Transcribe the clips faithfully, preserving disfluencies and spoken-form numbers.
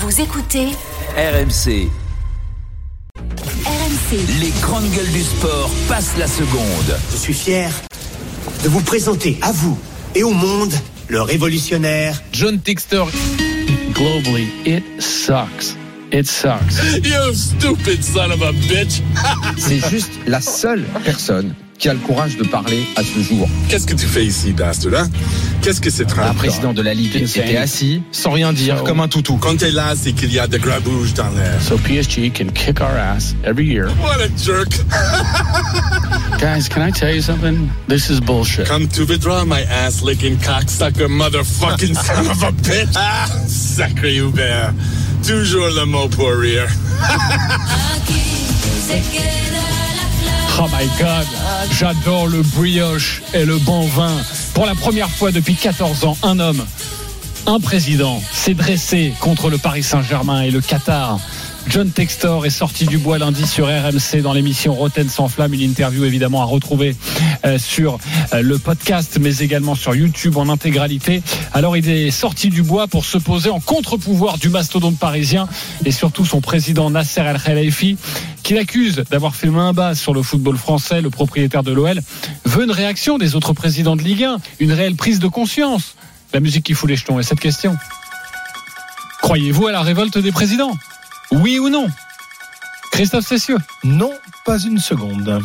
Vous écoutez R M C. R M C. Les grandes gueules du sport passent la seconde. Je suis fier de vous présenter à vous et au monde le révolutionnaire John Textor. Globally, it sucks. It sucks. You stupid son of a bitch. C'est juste la seule personne qui a le courage de parler à ce jour. Qu'est-ce que tu fais ici, bastard, hein? Qu'est-ce que c'est Un président de la Ligue était assis, sans rien dire, comme un toutou. Quand t'es là, c'est qu'il y a de grabouge dans l'air. So P S G can kick our ass every year. What a jerk. Guys, can I tell you something? This is bullshit. Come to withdraw my ass-licking cocksucker motherfucking son of a bitch. Ah, sacré Hubert. Toujours le mot pour rire. Oh my God, j'adore le brioche et le bon vin. Pour la première fois depuis quatorze ans, un homme, un président s'est dressé contre le Paris Saint-Germain et le Qatar. John Textor est sorti du bois lundi sur R M C dans l'émission Rotten sans flamme, une interview évidemment à retrouver euh, sur euh, le podcast mais également sur YouTube en intégralité. Alors il est sorti du bois pour se poser en contre-pouvoir du mastodonte parisien et surtout son président Nasser Al-Khelaifi qui l'accuse d'avoir fait main basse sur le football français. Le propriétaire de l'O L veut une réaction des autres présidents de Ligue un, une réelle prise de conscience. La musique qui fout les jetons. Et cette question: croyez-vous à la révolte des présidents ? Oui ou non? Christophe Cessieux? Non, pas une seconde.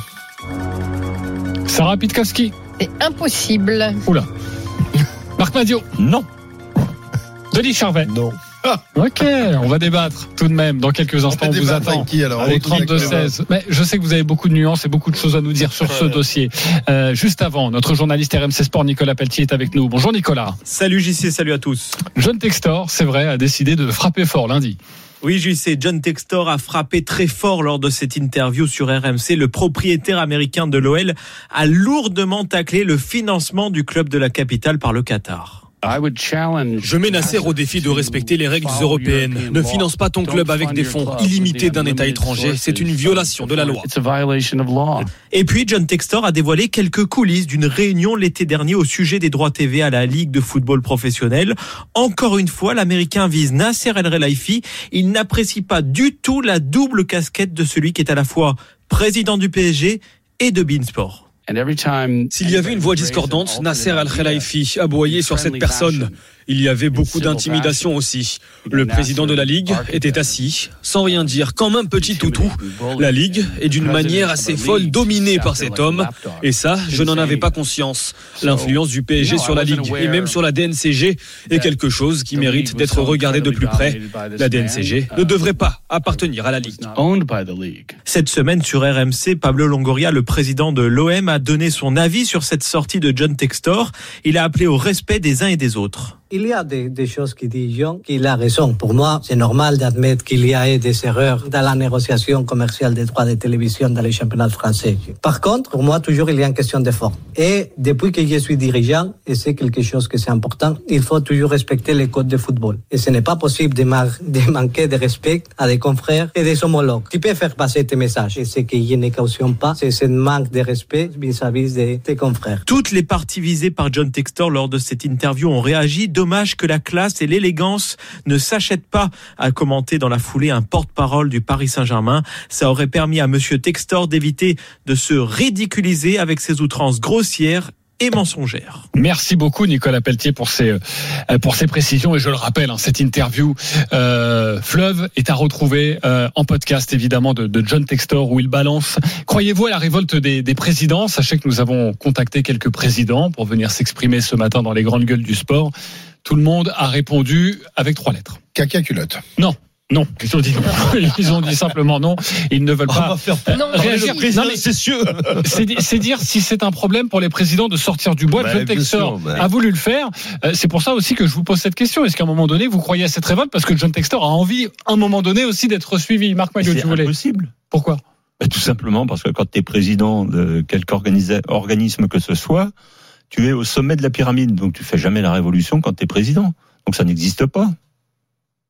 Sarah Pitkowski? C'est impossible. Oula. Marc Madiot? Non. Denis Charvet? Non. Ok, on va débattre tout de même dans quelques instants. On, on vous attend qui, alors, au trente-deux seize. Mais je sais que vous avez beaucoup de nuances et beaucoup de choses à nous dire sur ce dossier. Euh, juste avant, notre journaliste R M C Sport Nicolas Pelletier est avec nous. Bonjour Nicolas. Salut J C, salut à tous. John Textor, c'est vrai, a décidé de frapper fort lundi. Oui, J C, John Textor a frappé très fort lors de cette interview sur R M C. Le propriétaire américain de l'O L a lourdement taclé le financement du club de la capitale par le Qatar. Je mets Nasser au défi de respecter les règles européennes. Ne finance pas ton club avec des fonds illimités d'un État étranger. C'est une violation de la loi. Et puis, John Textor a dévoilé quelques coulisses d'une réunion l'été dernier au sujet des droits T V à la Ligue de football professionnel. Encore une fois, l'Américain vise Nasser El-Khelaifi. Il n'apprécie pas du tout la double casquette de celui qui est à la fois président du P S G et de beIN Sport. S'il y avait une voix discordante, Nasser Al-Khelaifi aboyait sur cette personne. Il y avait beaucoup d'intimidation aussi. Le président de la Ligue était assis, sans rien dire, comme un petit toutou. La Ligue est d'une manière assez folle dominée par cet homme. Et ça, je n'en avais pas conscience. L'influence du P S G sur la Ligue et même sur la D N C G est quelque chose qui mérite d'être regardé de plus près. La D N C G ne devrait pas appartenir à la Ligue. Cette semaine sur R M C, Pablo Longoria, le président de l'O M, a donné son avis sur cette sortie de John Textor. Il a appelé au respect des uns et des autres. Il y a des, des choses qui disent John qu'il a raison. Pour moi, c'est normal d'admettre qu'il y a eu des erreurs dans la négociation commerciale des droits de télévision dans les championnats français. Par contre, pour moi, toujours, il y a une question d'effort. Et depuis que je suis dirigeant, et c'est quelque chose que c'est important, il faut toujours respecter les codes de football. Et ce n'est pas possible de, mar- de manquer de respect à des confrères et des homologues. Tu peux faire passer tes messages. Et ce que je ne cautionne pas, c'est ce manque de respect vis-à-vis de tes confrères. Toutes les parties visées par John Textor lors de cette interview ont réagi. Dommage que la classe et l'élégance ne s'achètent pas, a commenté dans la foulée un porte-parole du Paris Saint-Germain. Ça aurait permis à monsieur Textor d'éviter de se ridiculiser avec ses outrances grossières et mensongères. Merci beaucoup Nicolas Pelletier pour ces pour ces précisions et je le rappelle, hein, cette interview euh, fleuve est à retrouver euh, en podcast évidemment de, de John Textor où il balance. Croyez-vous à la révolte des, des présidents? Sachez que nous avons contacté quelques présidents pour venir s'exprimer ce matin dans les grandes gueules du sport. Tout le monde a répondu avec trois lettres. Caca culotte. Non. Non, ils ont dit non. Ils ont dit simplement non. Ils ne veulent pas On va faire non, réagir. Non, mais c'est sûr. C'est, c'est dire si c'est un problème pour les présidents de sortir du bois. Bah, John Textor bah. a voulu le faire. C'est pour ça aussi que je vous pose cette question. Est-ce qu'à un moment donné, vous croyez à cette révolte? Parce que John Textor a envie, à un moment donné, aussi d'être suivi. Marc Madiot, tu voulais. C'est impossible. Pourquoi? Bah, tout simplement parce que quand tu es président de quelque organisa- organisme que ce soit, tu es au sommet de la pyramide. Donc tu fais jamais la révolution quand tu es président. Donc ça n'existe pas.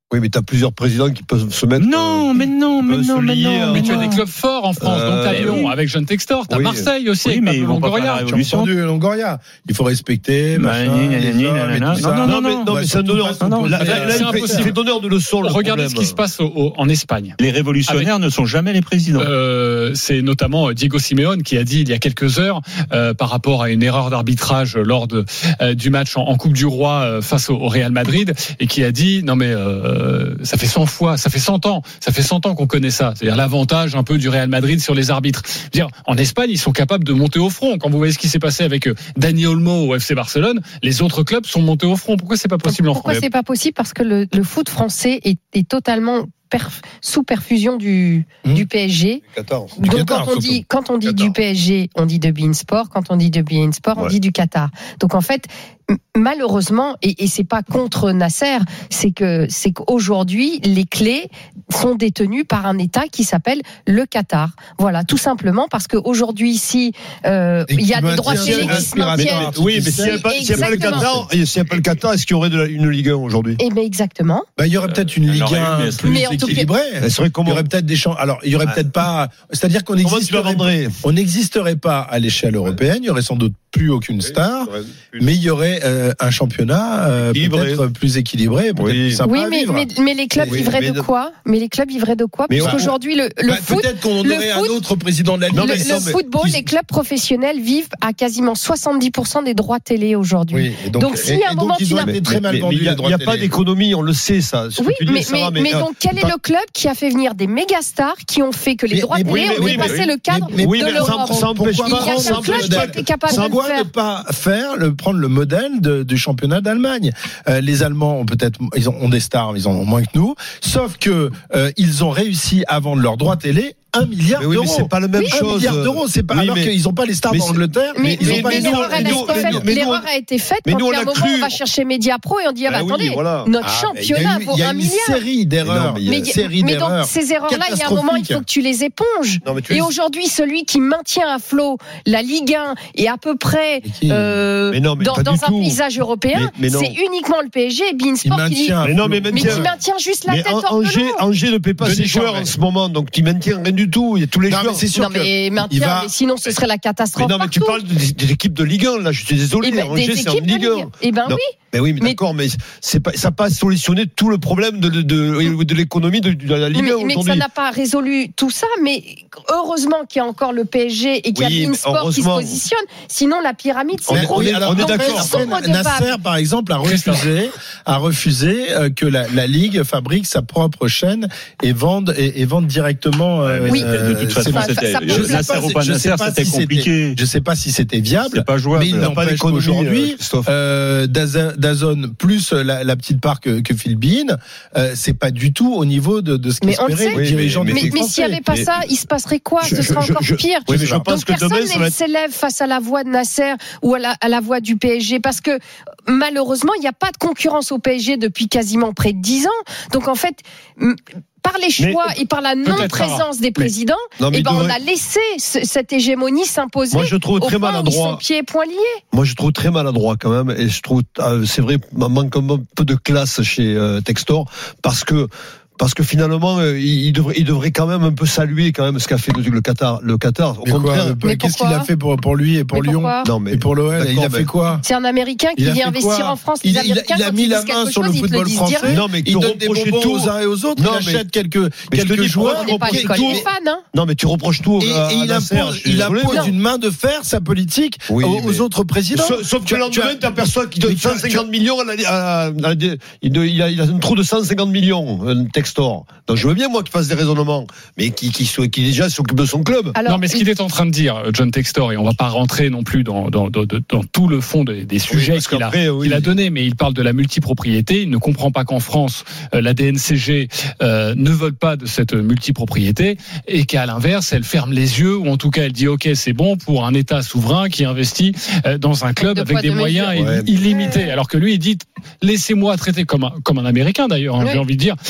Oui, mais tu as plusieurs présidents qui peuvent se mettre. Non, mais non, mais non, mais non. Mais tu as des clubs forts en France. Euh, Donc t'as Lyon oui. avec John Textor, t'as Oui. Marseille aussi Oui, avec mais Pablo ils vont pas faire la Longoria. révolution. J'ai entendu Longoria. Il faut respecter. Bah, machin, gna, gna, les gna, hommes et gna, tout non, ça. non, Non, mais, non, mais c'est un donneur. Non, non, Là, mais là, là, c'est il fait- il impossible. fait donneur de leçons. le Regardez problème. ce qui se passe au- au- en Espagne. Les révolutionnaires ne sont jamais les présidents. Euh, c'est notamment Diego Simeone qui a dit il y a quelques heures euh, par rapport à une erreur d'arbitrage lors de, euh, du match en, en Coupe du Roi euh, face au, au Real Madrid et qui a dit non mais euh, ça fait cent fois, ça fait cent ans, ça fait cent ans qu'on connaît ça, c'est-à-dire l'avantage un peu du Real Madrid sur les arbitres. Je veux dire, en Espagne ils sont capables de monter au front. Quand vous voyez ce qui s'est passé avec euh, Dani Olmo au F C Barcelone, les autres clubs sont montés au front. Pourquoi c'est pas possible en France? Pourquoi c'est pas possible? Parce que le, le foot français est, est totalement perf- sous perfusion du, Mmh. du P S G. Qatar. Du Donc Qatar, quand on dit surtout. quand on dit Qatar. du P S G, on dit de beIN Sport. Quand on dit de beIN Sport, on Ouais. dit du Qatar. Donc en fait, m- malheureusement, et, et c'est pas contre Nasser, c'est que c'est qu'aujourd'hui les clés sont détenues par un État qui s'appelle le Qatar. Voilà, tout simplement parce qu'aujourd'hui ici, euh, Et il y qui a des droits maintient télé qui se l'aspirateur maintiennent. artificielle. Oui, mais s'il n'y avait pas, s'il y avait pas le Exactement. Qatar, s'il n'y avait pas le Qatar, est-ce qu'il y aurait de la- une Ligue un aujourd'hui? Eh bien exactement. Bah, il y aurait peut-être une Euh, Ligue alors, un mais- plus mais en tout cas- équilibrée. Elle serait Il comment? y aurait peut-être des champs. Alors, il y aurait Ah. peut-être pas. C'est-à-dire qu'on Comment tu la n'existerait, vendrais? on n'existerait pas à l'échelle européenne. Il y aurait sans doute plus aucune star, mais il y aurait euh, un championnat euh, Équilibré. peut-être plus équilibré, peut-être Oui. plus sympa Oui, à mais, vivre. mais, mais les clubs Oui, vivraient mais de de- quoi? Mais les clubs vivraient de quoi? Mais Parce on- qu'aujourd'hui, le, le Bah, foot, peut-être qu'on le aurait un foot- autre président de la Ligue. Non, le, mais le ça, mais- football, les clubs professionnels vivent à quasiment soixante-dix pour cent des droits télé aujourd'hui. Oui, et Donc, s'il y a un et moment donc ils qui ont n'a- été très mal vendus. Il n'y a, les droits il y a télé. pas d'économie, on le sait, ça. Ce que Oui, tu dis, mais, Sarah, mais, mais euh, donc quel est pas- le club qui a fait venir des méga stars qui ont fait que les Mais- droits mais- télé oui, mais- ont oui, dépassé mais- le cadre mais- oui, de mais ça- l'Europe? ça empêche Pourquoi pas- Il y a prendre qu'un le club qui modèle était capable de le Pourquoi faire. ne pas faire le prendre le modèle de- du championnat d'Allemagne? Euh, les Allemands ont peut-être ils ont, ont des stars, mais ils en ont moins que nous. Sauf que euh, ils ont réussi à vendre leurs droits télé un milliard Mais oui, mais d'euros. c'est pas la même Un chose. milliard d'euros, c'est pas Oui, alors mais- qu'ils n'ont pas les stars mais d'Angleterre. Mais, ils mais, ont pas mais les nous, l'erreur, stars. elle a nous, été faite. mais nous, L'erreur a été faite mais quand nous, on à un a moment cru. on va chercher Mediapro et on dit ah bah Ah oui, attendez, voilà. notre Ah, mais il y a championnat eu- vaut il y a un une milliard. série d'erreurs. Mais non, Mais, Une série mais donc d'erreurs ces erreurs-là, il y a un moment, il faut que tu les éponges. Non, mais tu Et les- aujourd'hui, celui qui maintient à flot la Ligue un est à peu près Mais qui- euh, Mais non, mais dans, pas dans du un tout. paysage européen, Mais- mais non. c'est uniquement le P S G et beIN Qui Sport qui dit. maintient. Mais non, mais Mais maintient- qui maintient juste la Mais tête An- hors de Angers, l'eau. Angers ne paie pas Denis ses joueurs Charvet. en ce moment, donc il maintient rien du tout. Il y a tous les Non, joueurs. mais c'est sûr Non mais que maintien, il va- mais sinon ce serait la Mais catastrophe non, mais tu partout. parles des, des équipes de Ligue un, là, je suis désolé. Eh ben, Angers, des c'est en équipes de Ligue Ligue un. un. Eh ben Non. oui. Mais oui, mais, Mais- d'accord, mais c'est pas, ça n'a pas solutionné tout le problème de, de, de, de l'économie de, de la Ligue Mais, un mais que ça aujourd'hui. n'a pas résolu tout ça, mais heureusement qu'il y a encore le P S G et qu'il y Oui, a beIN mais Sport qui se heureusement. positionne. Sinon, la pyramide On est- s'écroule. on est- on est Donc, d'accord. ils sont Après, redevables. Nasser, par exemple, a refusé, a refusé euh, que la, la Ligue fabrique sa propre chaîne et vende et, et vende directement. euh, Oui. euh, De toute ses façon, marques. c'était- ça peut- Je sais Nasser pas ou si- pas je sais Nasser, pas c'était si compliqué. Je sais pas si c'était viable. C'est pas jouable. Mais il Il n'y a pas n'empêche d'économie, qu'aujourd'hui, euh, Christophe. euh, Daza- Dazone plus la, la petite part que, que Phil Bean, euh, c'est pas du tout au niveau de, de ce Mais on le qu'espéraient sait. les dirigeants Oui, du Mais, foot mais s'il n'y français. avait pas Mais- ça, il se passerait quoi? Je- Ce serait je- encore je- pire. Oui, mais je pense Donc que personne demain, ça va ne être. s'élève face à la voix de Nasser ou à la, à la voix du P S G parce que malheureusement, il n'y a pas de concurrence au P S G depuis quasiment près de dix ans. Donc en fait, m- par les choix et par la non-présence des présidents, Non, mais eh il ben, on devrait- a laissé ce- cette hégémonie s'imposer. Moi, je trouve au très point où ils maladroit. sont pieds et poings liés. Moi, je trouve très maladroit quand même, et je trouve, euh, c'est vrai, il manque un peu de classe chez euh, Textor, parce que. Parce que finalement, euh, il, il devrait, il devrait quand même un peu saluer quand même ce qu'a fait le, le Qatar. Le Qatar, au Mais quoi, contraire. euh, Mais qu'est-ce qu'il pourquoi a fait pour, pour lui et pour Mais Lyon pourquoi Non, mais et pour l'O L? Il a D'accord, fait mais- quoi? C'est un Américain qui Il a vient fait investir quoi en France. Il Les a- il a- Américains, il a quand mis ils la disent main quelque sur le chose, ils te football disent français. direct. Non, mais Il te donne des reprocher bonbons tout. aux uns et aux autres. Non, Il mais- achète quelques, mais je te quelques dis, joueurs. On n'est pas à reprocher l'école tout. des fans, hein. Non, mais tu reproches tout. Et, à- et à il Nasser, impose, je suis il désolé, impose non. une main de fer sa politique Oui, aux, mais- aux autres présidents. Sauf, sauf que Tu le as- tu as- lendemain, t'as personne qui donne Mais tu as- cent cinquante millions à la, à- à la- il, de- il a, il a un trou de cent cinquante millions, un Textor. Donc je veux bien, moi, qu'il fasse des raisonnements, mais qui, qui, soit- qui déjà s'occupe de son club. Alors, non, mais ce qu'il est en train de dire, John Textor, et on va pas rentrer non plus dans, dans, dans, dans tout le fond des, des sujets parce qu'il a, qu'après, oui. qu'il a donné, mais il parle de la multipropriété. Il ne comprend pas qu'en France, euh, la D N C G euh, ne vole pas de cette multipropriété et qu'à l'inverse, elle ferme les yeux, ou en tout cas, elle dit OK, c'est bon pour un État souverain qui investit euh, dans un club de avec poids, des de moyens mesure. illi- illimités. Alors que lui, il dit laissez-moi traiter comme un, comme un Américain d'ailleurs, hein, Oui. j'ai envie de dire. Oui. C'est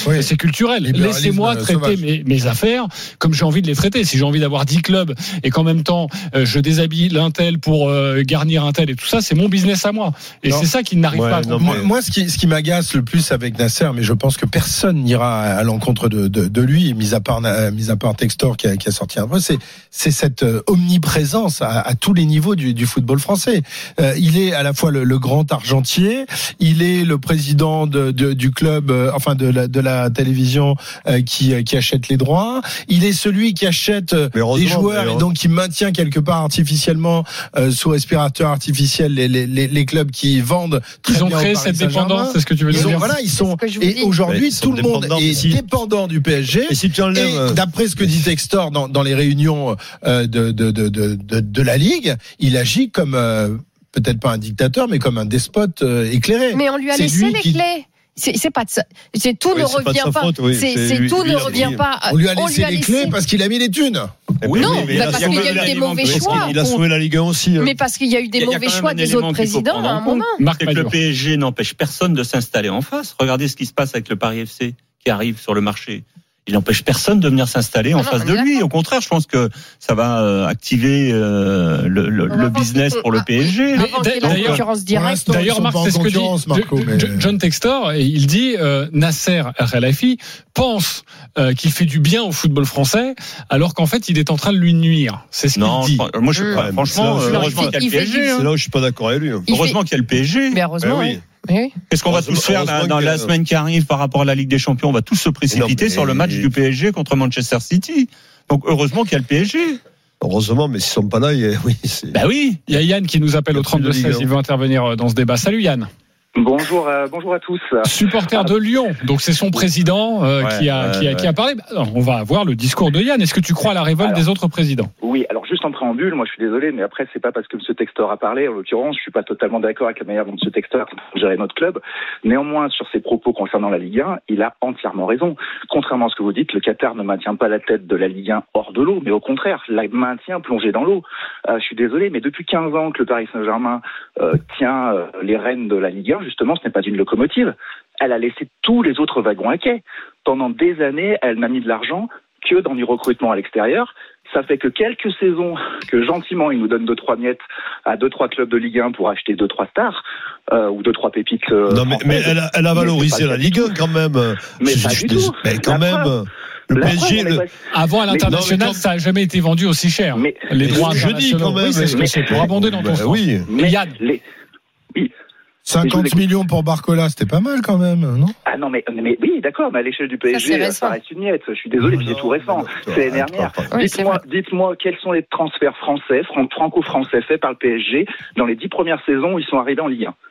culturel. Laissez-moi traiter mes, mes affaires comme j'ai envie de les traiter. Si j'ai envie d'avoir dix clubs et qu'en même temps euh, je déshabille l'un tel pour euh, garnir un tel et tout ça, c'est mon business à moi. Et non. c'est ça qui n'arrive ouais, pas. Non, moi, moi, ce qui, ce qui m'agace le plus avec Nasser, mais je pense que personne n'ira à l'encontre de, de, de lui, mis à part, mis à part Textor qui a, qui a sorti un peu, c'est, c'est cette omniprésence à, à tous les niveaux du, du football français. Euh, il est à la fois le, le grand argentier, il est le président de, de, du club, euh, enfin de la, de la télévision euh, qui, qui achète les droits. Il est celui qui achète des joueurs et donc qui maintient quelque part artificiellement euh, sous respirateur artificiel les, les, les, les clubs qui vendent. Très ils ont bien créé cette dépendance, c'est ce que tu veux ils dire. ont, voilà, ils sont. Et aujourd'hui, tout le monde est si... dépendant du P S G. Et, si tu enlèves... et d'après ce que dit Textor dans, dans les réunions euh, de, de, de, de, de, de la Ligue, il agit comme euh, peut-être pas un dictateur, mais comme un despote euh, éclairé. Mais on lui a c'est laissé lui les qui... clés. C'est, c'est pas de ça. C'est tout oui, ne c'est revient pas. pas. Faute, oui. C'est, c'est, c'est lui, tout lui, ne lui, revient pas. On lui a laissé on lui a les laissé... clés parce qu'il a mis les thunes. Oui, non, mais bah parce qu'il y a eu des mauvais choix. Il a sauvé la Ligue un aussi. Mais parce qu'il y a eu des mauvais choix des autres présidents à un moment. C'est que le P S G n'empêche personne de s'installer en face. Regardez ce qui se passe avec le Paris F C qui arrive sur le marché. Il n'empêche personne de venir s'installer en ah non, face de lui. D'accord. Au contraire, je pense que ça va euh, activer euh, le, le, le business pour le P S G. Mais, d'ailleurs, directe. D'ailleurs, Marc, c'est ce que dit Marco, mais... John Textor. Et il dit euh, Nasser Al-Khelaifi pense euh, qu'il fait du bien au football français, alors qu'en fait, il est en train de lui nuire. C'est ce non, qu'il dit. Moi, je, mmh. franchement, c'est là, heureusement qu'il y a le P S G. C'est là où je suis pas d'accord avec lui. Heureusement qu'il y a le P S G. Mais heureusement, ben oui. Oui. Qu'est-ce qu'on va tous faire là, dans la semaine qui arrive par rapport à la Ligue des Champions? On va tous se précipiter non, sur le match du P S G contre Manchester City. Donc heureusement qu'il y a le P S G. Heureusement, mais s'ils sont pas là, il y a, oui, c'est... Bah oui, il y a Yann qui nous appelle au trente-deux seize. Il veut intervenir dans ce débat. Salut Yann. Bonjour, euh, bonjour à tous. Supporter de Lyon, donc c'est son président euh, ouais, qui, a, euh, qui, a, qui a parlé. Alors, on va avoir le discours de Yann. Est-ce que tu crois à la révolte alors, des autres présidents? Oui, alors juste en préambule, moi je suis désolé, mais après c'est pas parce que M. Textor a parlé, en l'occurrence, je suis pas totalement d'accord avec la manière dont M. Textor gérait notre club. Néanmoins, sur ses propos concernant la Ligue un, il a entièrement raison. Contrairement à ce que vous dites, le Qatar ne maintient pas la tête de la Ligue un hors de l'eau, mais au contraire, la maintient plongée dans l'eau. Euh, je suis désolé, mais depuis quinze ans que le Paris Saint-Germain euh, tient euh, les rênes de la Ligue un, justement, ce n'est pas une locomotive. Elle a laissé tous les autres wagons à quai. Pendant des années, elle n'a mis de l'argent que dans du recrutement à l'extérieur. Ça fait que quelques saisons que gentiment il nous donne deux trois miettes à deux trois clubs de Ligue un pour acheter deux trois stars euh, ou deux trois pépites. Euh, non mais, mais elle, a, elle a valorisé la Ligue un quand même. Mais je, pas je, du tout. Mais quand la même. Preuve. Le P S G, le... avant à l'international, non, quand... ça a jamais été vendu aussi cher. Mais les droits je dis quand même, oui, c'est ce que c'est pour abonder dans ton sens. Oui. Mais Yann. Les... Oui. cinquante millions pour Barcola, c'était pas mal quand même, non? Ah non, mais, mais oui, d'accord, mais à l'échelle du P S G, ça, ça reste une miette. Je suis désolé, puis c'est tout récent. C'est l'année dernière. Oui, dites-moi, dites-moi, quels sont les transferts français, franco-français faits par le P S G dans les dix premières saisons où ils sont arrivés en Ligue un?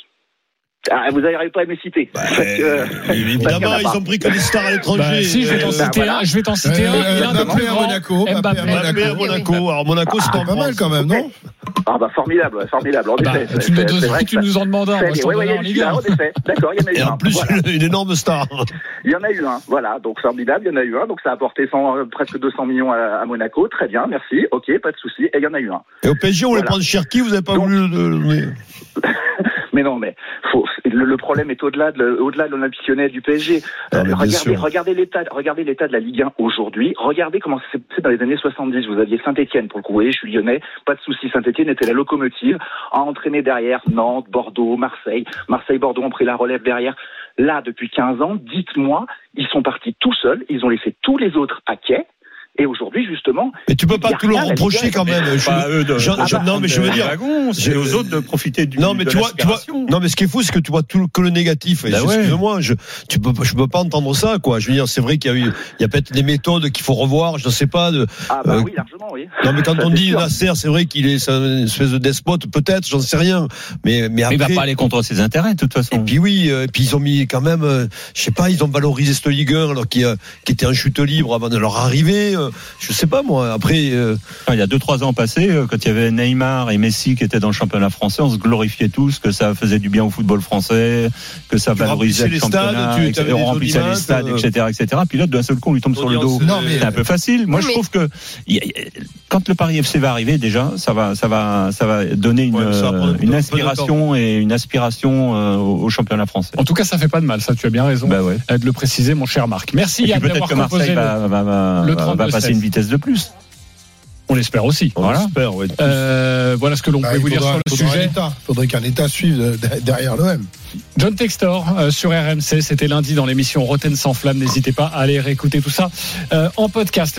Ah, vous n'arrivez pas à me citer. Bah, euh, évidemment, ils ont pris que des stars à l'étranger. Bah, si, je vais t'en citer bah, un. Je vais t'en citer euh, un. Euh, un Mbappé à Monaco. Mbappé à Monaco. Alors Monaco, c'est pas mal quand même, non? Ah bah formidable, formidable. En bah, effet, tu, c'est, c'est vrai tu nous en demandes un. Oui, oui, il y a eu en effet. D'accord, il y en a eu Et un. en plus, voilà. Une énorme star. Il y en a eu un, voilà. Donc formidable, il y en a eu un. Donc ça a apporté cent, presque deux cents millions à, à Monaco. Très bien, merci. Ok, pas de souci. Et il y en a eu un. Et au P S G, on voulait prendre Cherki, vous n'avez pas Donc, voulu le. Mais non, mais faut, le, le problème est au-delà de, au-delà de l'Olympique Lyonnais du P S G. Euh, regardez, regardez l'état, regardez l'état de la Ligue un aujourd'hui. Regardez comment ça s'est passé dans les années soixante-dix. Vous aviez Saint-Étienne pour le coup. Vous voyez, je suis Lyonnais, pas de souci. Saint-Étienne était la locomotive, a entraîné derrière Nantes, Bordeaux, Marseille. Marseille, Bordeaux ont pris la relève derrière. Là, depuis quinze ans, dites-moi, ils sont partis tout seuls. Ils ont laissé tous les autres à quai. Et aujourd'hui, justement. Mais tu peux pas tout leur reprocher quand même. Je, pas eux de, je, ah je, bah, non, mais je veux dire. Wagons, c'est aux autres de profiter du. Non, mais tu vois, tu vois. Non, mais ce qui est fou, c'est que tu vois tout que le négatif. Bah ouais. Excuse-moi, je, tu peux, je peux pas entendre ça, quoi. Je veux dire, c'est vrai qu'il y a eu, il y a peut-être des méthodes qu'il faut revoir. Je ne sais pas. De, ah bah euh, oui, largement, oui. Non, mais quand ça, on dit sûr. Nasser, c'est vrai qu'il est une espèce de despote, peut-être. J'en sais rien. Mais, mais après. Mais il va pas aller contre ses intérêts, de toute façon. Et puis oui, et puis ils ont mis quand même, je sais pas, ils ont valorisé cette Ligue un alors qui, qui était en chute libre avant de leur arrivée. euh, je sais pas moi. Après, euh... enfin, il y a deux trois ans passés, quand il y avait Neymar et Messi qui étaient dans le championnat français, on se glorifiait tous que ça faisait du bien au football français, que ça tu valorisait le championnat, stades, tu, et on remplissait les stades, euh... et cetera, et cetera. Puis là, d'un seul coup, on lui tombe sur le dos. Non, mais... C'est un peu facile. Moi, oui, je mais... trouve que quand le Paris F C va arriver, déjà, ça va, ça va, ça va donner une, ouais, euh, une inspiration et une aspiration euh, au championnat français. En tout cas, ça fait pas de mal. Ça, tu as bien raison bah ouais. de le préciser, mon cher Marc. Merci Yann d'avoir proposé. Peut-être que Marseille va, va, va, le va passer une vitesse de plus. On l'espère aussi. On voilà. l'espère, ouais. Euh, voilà ce que l'on bah, peut vous dire sur le sujet. Il faudrait qu'un État suive derrière l'O M. John Textor euh, sur R M C, c'était lundi dans l'émission Roten sans flamme. N'hésitez pas à aller réécouter tout ça euh, en podcast.